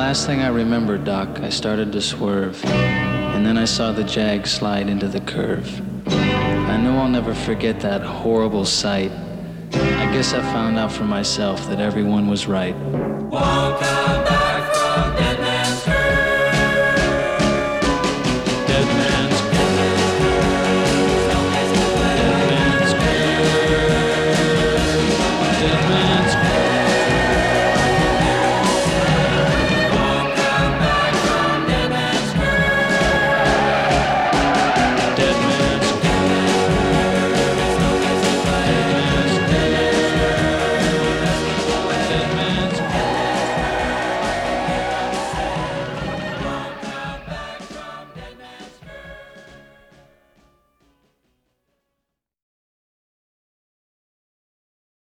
last thing I remember, Doc, I started to swerve, and then I saw the Jag slide into the curve. I know I'll never forget that horrible sight. I guess I found out for myself that everyone was right. Won't come back from Vietnam.